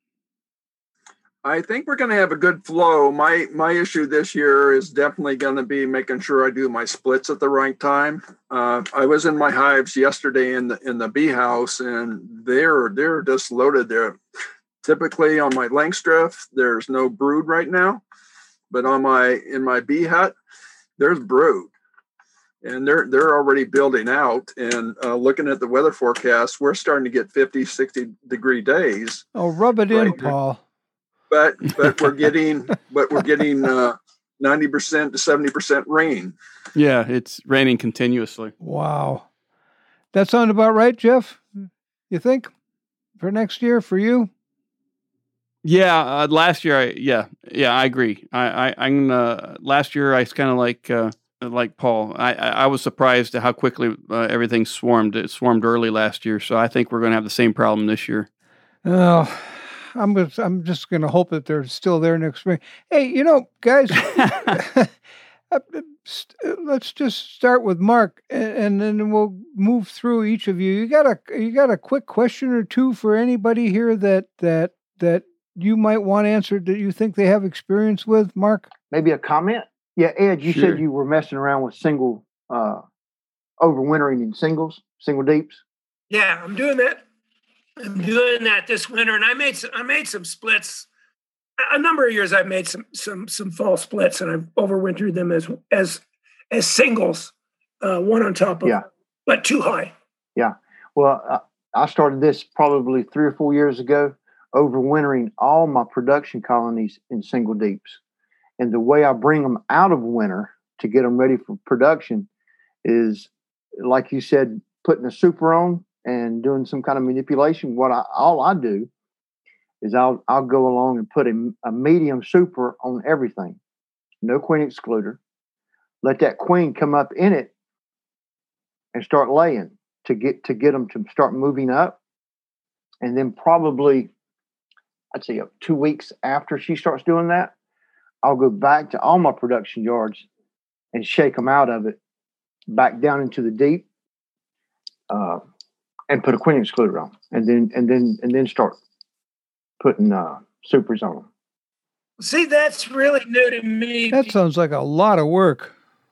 Speaker 7: I think we're going to have a good flow. My issue this year is definitely going to be making sure I do my splits at the right time. I was in my hives yesterday in the bee house, and they're just loaded. There, typically on my Langstroth, there's no brood right now, but in my bee hut, there's brood, and they're already building out. And looking at the weather forecast, we're starting to get 50, 60 degree days.
Speaker 2: Oh, rub it in, Paul.
Speaker 7: But we're getting 90% to 70% rain.
Speaker 1: Yeah, it's raining continuously.
Speaker 2: Wow. That sound about right, Jeff? You think? For next year, for you?
Speaker 1: Yeah, last year, I agree. I'm last year I was kind of like Paul. I was surprised at how quickly everything swarmed. It swarmed early last year, so I think we're going to have the same problem this year.
Speaker 2: Oh, I'm just going to hope that they're still there next spring. Hey, guys, let's just start with Mark, and then we'll move through each of you. You got a quick question or two for anybody here that you might want answered that you think they have experience with, Mark?
Speaker 4: Maybe a comment? Yeah, Ed, you
Speaker 1: Sure.
Speaker 4: said you were messing around with single overwintering in single deeps.
Speaker 6: Yeah, I'm doing that. I'm doing that this winter, and I made some splits. A number of years I've made some fall splits, and I've overwintered them as singles, one on top of, but too high.
Speaker 4: Yeah. Well, I started this probably 3 or 4 years ago, overwintering all my production colonies in single deeps. And the way I bring them out of winter to get them ready for production is, like you said, putting a super on and doing some kind of manipulation. All I do is I'll go along and put a medium super on everything, no queen excluder. Let that queen come up in it and start laying to get them to start moving up. And then probably, I'd say 2 weeks after she starts doing that, I'll go back to all my production yards and shake them out of it, back down into the deep, and put a queen excluder on, and then start putting supers on them.
Speaker 6: See, that's really new to me.
Speaker 2: That sounds like a lot of work.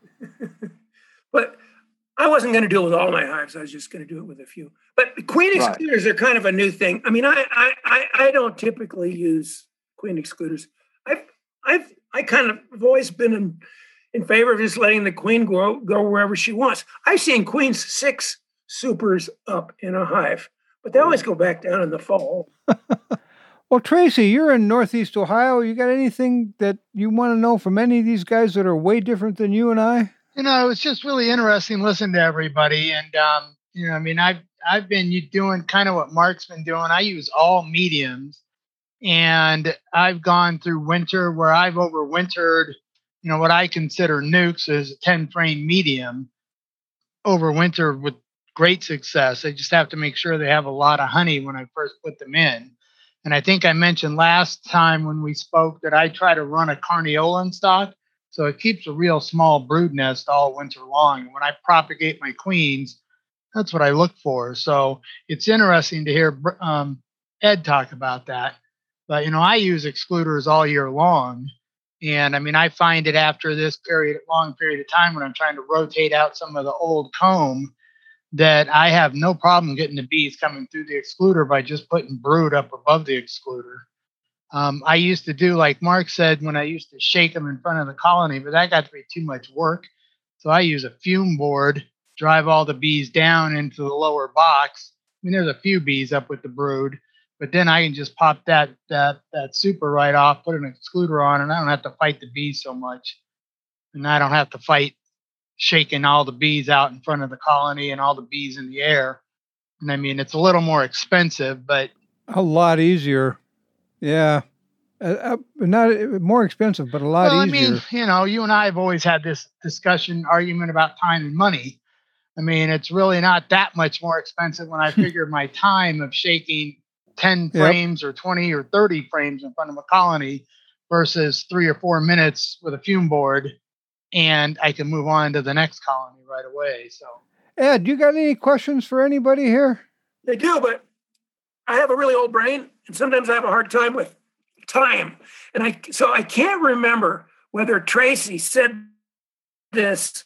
Speaker 6: But I wasn't going to do it with all my hives. I was just going to do it with a few. But queen excluders are kind of a new thing. I mean, I don't typically use queen excluders. I've kind of always been in favor of just letting the queen go wherever she wants. I've seen queens 6 supers up in a hive, but they always go back down in the fall.
Speaker 2: Well, Tracy, you're in Northeast Ohio. You got anything that you want to know from any of these guys that are way different than you and I?
Speaker 5: You know, it's just really interesting listening to everybody. And, you know, I mean, I've been doing kind of what Mark's been doing. I use all mediums. And I've gone through winter where I've overwintered, you know, what I consider nukes as a 10-frame medium, overwintered with great success. I just have to make sure they have a lot of honey when I first put them in. And I think I mentioned last time when we spoke that I try to run a Carniolan stock, so it keeps a real small brood nest all winter long. And when I propagate my queens, that's what I look for. So it's interesting to hear Ed talk about that. But, you know, I use excluders all year long. And I mean, I find it after this long period of time when I'm trying to rotate out some of the old comb that I have no problem getting the bees coming through the excluder by just putting brood up above the excluder. I used to do, like Mark said, when I used to shake them in front of the colony, but that got to be too much work. So I use a fume board, drive all the bees down into the lower box. I mean, there's a few bees up with the brood. But then I can just pop that super right off, put an excluder on, and I don't have to fight the bees so much. And I don't have to fight shaking all the bees out in front of the colony and all the bees in the air. And I mean, it's a little more expensive, but
Speaker 2: a lot easier. Yeah. Not more expensive, but a lot easier.
Speaker 5: I mean, you know, you and I have always had this argument about time and money. I mean, it's really not that much more expensive when I figure my time of shaking 10 frames or 20 or 30 frames in front of a colony versus 3 or 4 minutes with a fume board, and I can move on to the next colony right away. So,
Speaker 2: Ed, you got any questions for anybody here?
Speaker 6: I do, but I have a really old brain, and sometimes I have a hard time with time. And I can't remember whether Tracy said this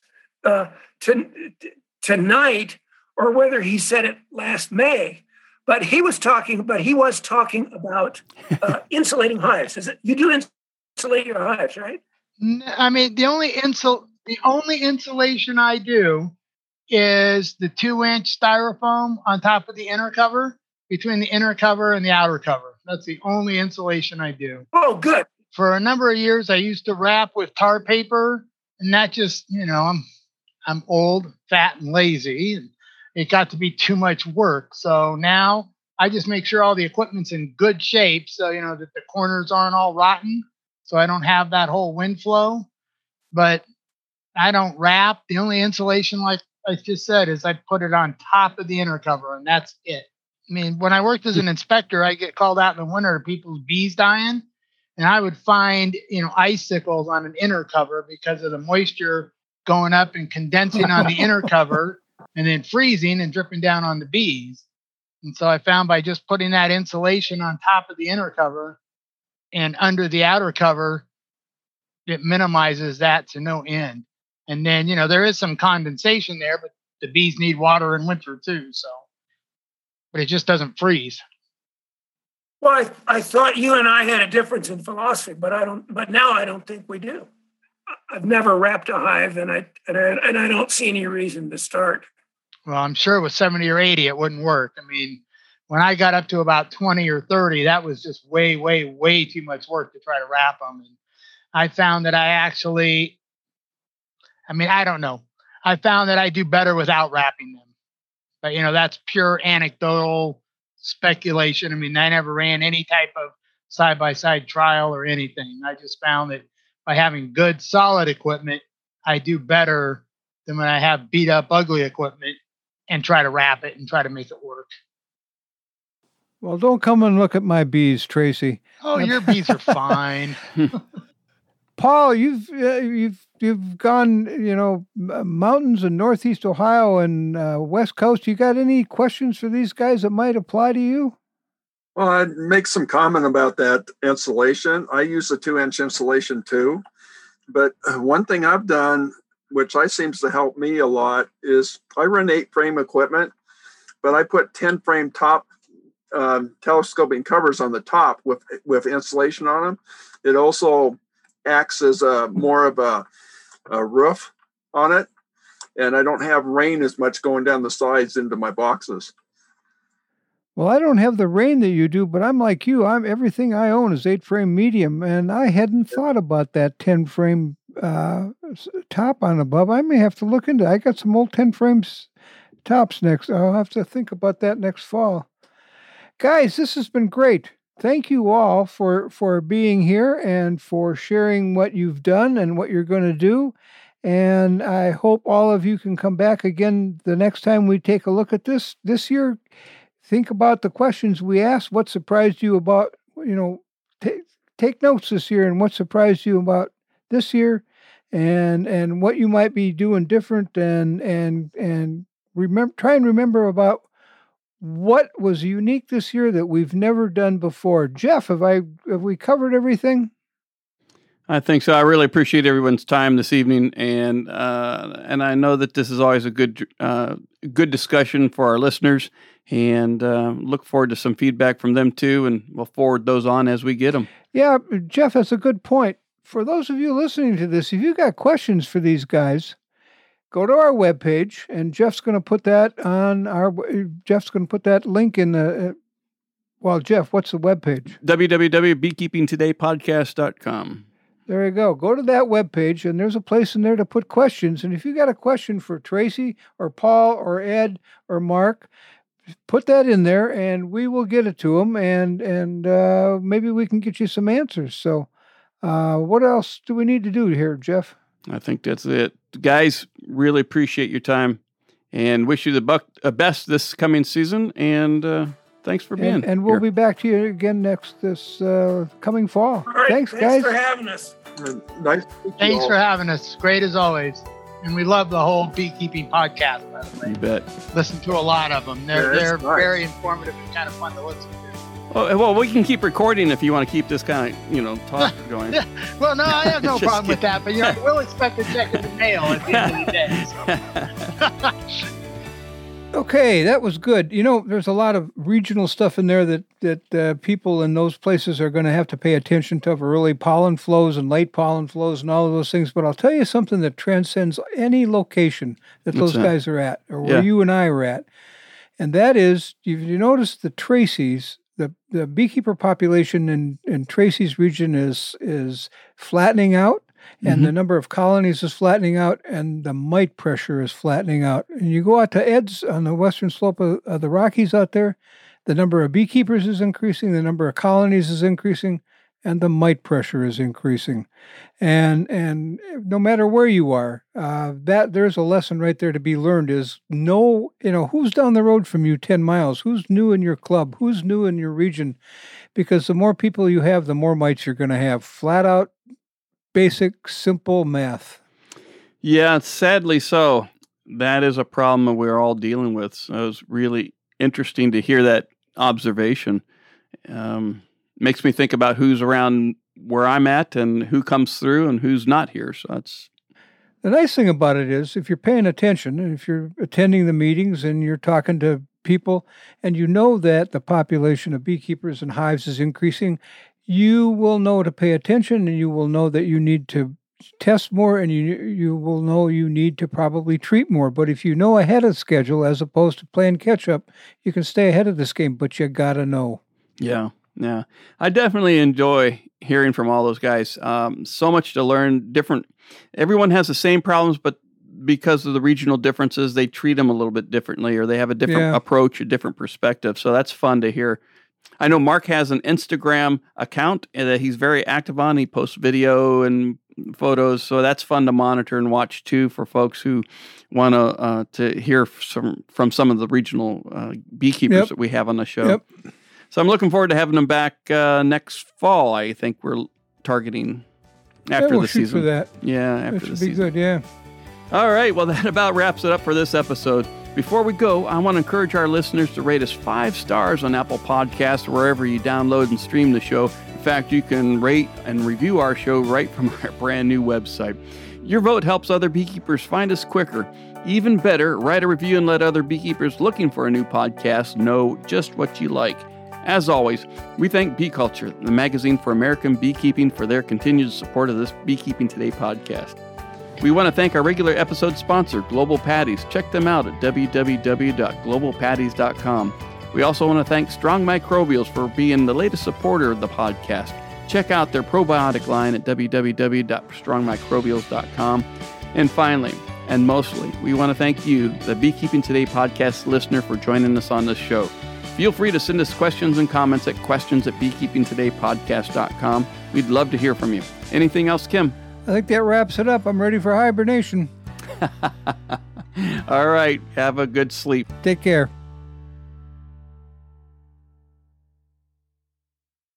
Speaker 6: tonight or whether he said it last May. But he was talking about insulating hives. Is it you do insulate your hives, right?
Speaker 5: I mean, the only insulation I do is the 2-inch styrofoam on top of the inner cover, between the inner cover and the outer cover. That's the only insulation I do.
Speaker 6: Oh, good.
Speaker 5: For a number of years, I used to wrap with tar paper, and that just, you know, I'm old, fat, and lazy, and it got to be too much work. So now I just make sure all the equipment's in good shape, so you know that the corners aren't all rotten, so I don't have that whole wind flow. But I don't wrap. The only insulation, like I just said, is I put it on top of the inner cover, and that's it. I mean, when I worked as an inspector, I get called out in the winter to people's bees dying, and I would find, you know, icicles on an inner cover because of the moisture going up and condensing on the inner cover and then freezing and dripping down on the bees. And so I found by just putting that insulation on top of the inner cover and under the outer cover, it minimizes that to no end. And then, there is some condensation there, but the bees need water in winter too. So, but it just doesn't freeze.
Speaker 6: Well, I thought you and I had a difference in philosophy, but now I don't think we do. I've never wrapped a hive, and I don't see any reason to start.
Speaker 5: Well, I'm sure with 70 or 80, it wouldn't work. I mean, when I got up to about 20 or 30, that was just way, way, way too much work to try to wrap them. And I found that I don't know. I found that I do better without wrapping them. But, that's pure anecdotal speculation. I mean, I never ran any type of side-by-side trial or anything. I just found that by having good, solid equipment, I do better than when I have beat-up, ugly equipment and try to wrap it and try to make it work.
Speaker 2: Well, don't come and look at my bees, Tracy.
Speaker 5: Oh, your bees are fine.
Speaker 2: Paul, you've gone, mountains in Northeast Ohio and West Coast. You got any questions for these guys that might apply to you?
Speaker 7: Well, I'd make some comment about that insulation. I use a 2-inch insulation too. But one thing I've done, which seems to help me a lot, is I run 8-frame equipment, but I put 10-frame top telescoping covers on the top with insulation on them. It also acts as more of a roof on it, and I don't have rain as much going down the sides into my boxes.
Speaker 2: Well, I don't have the rain that you do, but I'm like you. Everything I own is 8-frame medium, and I hadn't thought about that 10-frame top on above. I may have to look into it. I got some old 10-frame tops next. I'll have to think about that next fall. Guys, this has been great. Thank you all for being here and for sharing what you've done and what you're going to do. And I hope all of you can come back again the next time we take a look at this year. Think about the questions we asked. What surprised you about, take notes this year and what surprised you about this year and what you might be doing different and try and remember about what was unique this year that we've never done before. Jeff, have we covered everything?
Speaker 1: I think so. I really appreciate everyone's time this evening, and I know that this is always a good discussion for our listeners, and look forward to some feedback from them too, and we'll forward those on as we get them.
Speaker 2: Yeah, Jeff, that's a good point. For those of you listening to this, if you got questions for these guys, go to our webpage, and Jeff's going to put that link in the. Well, Jeff, what's the webpage?
Speaker 1: www.beekeepingtodaypodcast.com.
Speaker 2: There you go. Go to that webpage, and there's a place in there to put questions. And if you got a question for Tracy or Paul or Ed or Mark, put that in there, and we will get it to them, and maybe we can get you some answers. So, what else do we need to do here, Jeff?
Speaker 1: I think that's it. Guys, really appreciate your time and wish you the best this coming season. And thanks for being
Speaker 2: here. And we'll be back to you again this coming fall.
Speaker 6: All right,
Speaker 2: thanks, guys.
Speaker 6: Thanks for having us.
Speaker 7: Nice.
Speaker 5: Thanks for having us. Great as always. And we love the whole beekeeping podcast, by the way.
Speaker 1: You bet.
Speaker 5: Listen to a lot of them. They're nice. Very informative and kind of fun to listen to.
Speaker 1: Oh, well, we can keep recording if you want to keep this kind of, talk going.
Speaker 5: Well, no, I have no problem with that, but we'll expect a check in the mail at the end of the day. So.
Speaker 2: Okay, that was good. There's a lot of regional stuff in there that people in those places are going to have to pay attention to, for early pollen flows and late pollen flows and all of those things. But I'll tell you something that transcends any location that those guys are at, or where you and I are at. And that is, you notice the Tracy's, the beekeeper population in Tracy's region is flattening out, and the number of colonies is flattening out, and the mite pressure is flattening out. And you go out to Ed's on the western slope of the Rockies out there, the number of beekeepers is increasing, the number of colonies is increasing, and the mite pressure is increasing. And no matter where you are, that there's a lesson right there to be learned is know, who's down the road from you 10 miles, who's new in your club, who's new in your region, because the more people you have, the more mites you're going to have. Flat out, basic, simple math.
Speaker 1: Yeah, sadly so. That is a problem that we're all dealing with. So it was really interesting to hear that observation. Makes me think about who's around where I'm at and who comes through and who's not here. So that's
Speaker 2: the nice thing about it is if you're paying attention and if you're attending the meetings and you're talking to people and you know that the population of beekeepers and hives is increasing, you will know to pay attention and you will know that you need to test more and you will know you need to probably treat more. But if you know ahead of schedule as opposed to playing catch up, you can stay ahead of this game, but you got to know.
Speaker 1: Yeah. I definitely enjoy hearing from all those guys. So much to learn. Everyone has the same problems, but because of the regional differences, they treat them a little bit differently, or they have a different approach, a different perspective. So that's fun to hear. I know Mark has an Instagram account that he's very active on. He posts video and photos, so that's fun to monitor and watch too for folks who want to hear from some of the regional beekeepers that we have on the show.
Speaker 2: Yep.
Speaker 1: So I'm looking forward to having them back next fall. I think we're targeting after the season.
Speaker 2: For that.
Speaker 1: Yeah, after the season.
Speaker 2: That should be good, yeah.
Speaker 1: All right, well, that about wraps it up for this episode. Before we go, I want to encourage our listeners to rate us 5 stars on Apple Podcasts or wherever you download and stream the show. In fact, you can rate and review our show right from our brand new website. Your vote helps other beekeepers find us quicker. Even better, write a review and let other beekeepers looking for a new podcast know just what you like. As always, we thank Bee Culture, the magazine for American beekeeping, for their continued support of this Beekeeping Today podcast. We want to thank our regular episode sponsor, Global Patties. Check them out at www.globalpatties.com. We also want to thank Strong Microbials for being the latest supporter of the podcast. Check out their probiotic line at www.strongmicrobials.com. And finally, and mostly, we want to thank you, the Beekeeping Today podcast listener, for joining us on this show. Feel free to send us questions and comments at questions@beekeepingtodaypodcast.com. We'd love to hear from you. Anything else, Kim?
Speaker 2: I think that wraps it up. I'm ready for hibernation.
Speaker 1: All right. Have a good sleep.
Speaker 2: Take care.